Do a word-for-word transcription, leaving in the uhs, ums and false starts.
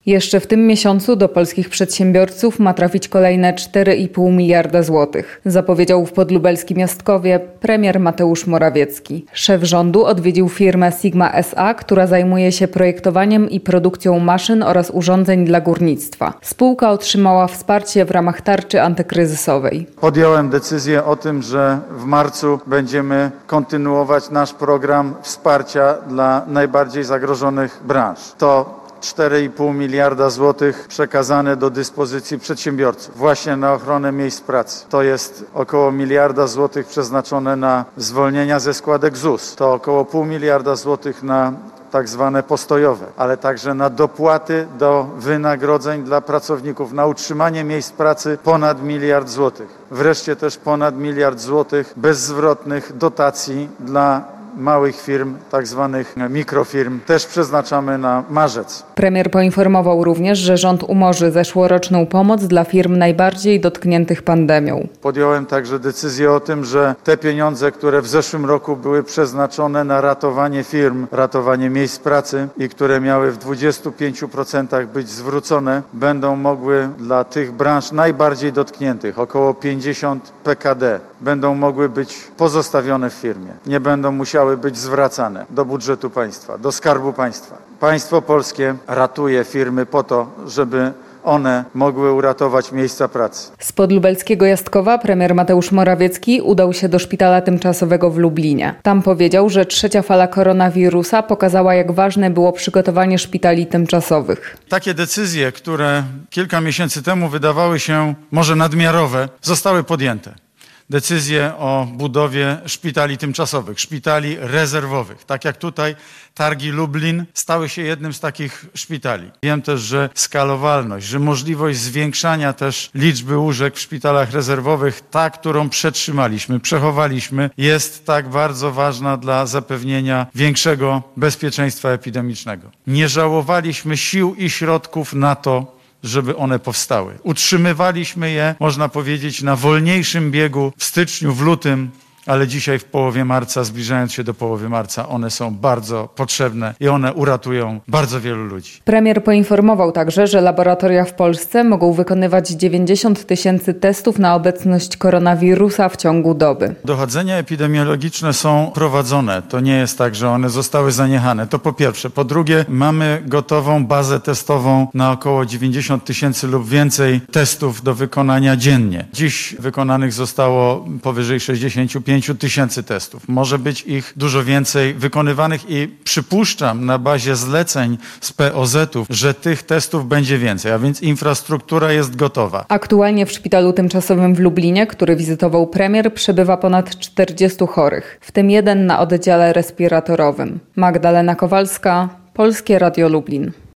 Jeszcze w tym miesiącu do polskich przedsiębiorców ma trafić kolejne cztery i pół miliarda złotych, zapowiedział w podlubelskim Jastkowie premier Mateusz Morawiecki. Szef rządu odwiedził firmę Sigma S A, która zajmuje się projektowaniem i produkcją maszyn oraz urządzeń dla górnictwa. Spółka otrzymała wsparcie w ramach tarczy antykryzysowej. Podjąłem decyzję o tym, że w marcu będziemy kontynuować nasz program wsparcia dla najbardziej zagrożonych branż. To cztery i pół miliarda złotych przekazane do dyspozycji przedsiębiorców właśnie na ochronę miejsc pracy. To jest około miliarda złotych przeznaczone na zwolnienia ze składek Z U S. To około pół miliarda złotych na tak zwane postojowe, ale także na dopłaty do wynagrodzeń dla pracowników, na utrzymanie miejsc pracy ponad miliard złotych. Wreszcie też ponad miliard złotych bezzwrotnych dotacji dla małych firm, tak zwanych mikrofirm, też przeznaczamy na marzec. Premier poinformował również, że rząd umorzy zeszłoroczną pomoc dla firm najbardziej dotkniętych pandemią. Podjąłem także decyzję o tym, że te pieniądze, które w zeszłym roku były przeznaczone na ratowanie firm, ratowanie miejsc pracy i które miały w dwudziestu pięciu procentach być zwrócone, będą mogły dla tych branż najbardziej dotkniętych, około pięćdziesiąt P K D, będą mogły być pozostawione w firmie. Nie będą musiały być zwracane do budżetu państwa, do Skarbu Państwa. Państwo polskie ratuje firmy po to, żeby one mogły uratować miejsca pracy. Z podlubelskiego Jastkowa premier Mateusz Morawiecki udał się do szpitala tymczasowego w Lublinie. Tam powiedział, że trzecia fala koronawirusa pokazała, jak ważne było przygotowanie szpitali tymczasowych. Takie decyzje, które kilka miesięcy temu wydawały się może nadmiarowe, zostały podjęte. Decyzje o budowie szpitali tymczasowych, szpitali rezerwowych. Tak jak tutaj Targi Lublin stały się jednym z takich szpitali. Wiem też, że skalowalność, że możliwość zwiększania też liczby łóżek w szpitalach rezerwowych, ta, którą przetrzymaliśmy, przechowaliśmy, jest tak bardzo ważna dla zapewnienia większego bezpieczeństwa epidemicznego. Nie żałowaliśmy sił i środków na to, żeby one powstały. Utrzymywaliśmy je, można powiedzieć, na wolniejszym biegu w styczniu, w lutym, ale dzisiaj w połowie marca, zbliżając się do połowy marca, one są bardzo potrzebne i one uratują bardzo wielu ludzi. Premier poinformował także, że laboratoria w Polsce mogą wykonywać dziewięćdziesiąt tysięcy testów na obecność koronawirusa w ciągu doby. Dochodzenia epidemiologiczne są prowadzone. To nie jest tak, że one zostały zaniechane. To po pierwsze. Po drugie, mamy gotową bazę testową na około dziewięćdziesiąt tysięcy lub więcej testów do wykonania dziennie. Dziś wykonanych zostało powyżej sześćdziesiąt pięć tysięcy testów. Może być ich dużo więcej wykonywanych i przypuszczam na bazie zleceń z P O Z-ów, że tych testów będzie więcej, a więc infrastruktura jest gotowa. Aktualnie w szpitalu tymczasowym w Lublinie, który wizytował premier, przebywa ponad czterdziestu chorych, w tym jeden na oddziale respiratorowym. Magdalena Kowalska, Polskie Radio Lublin.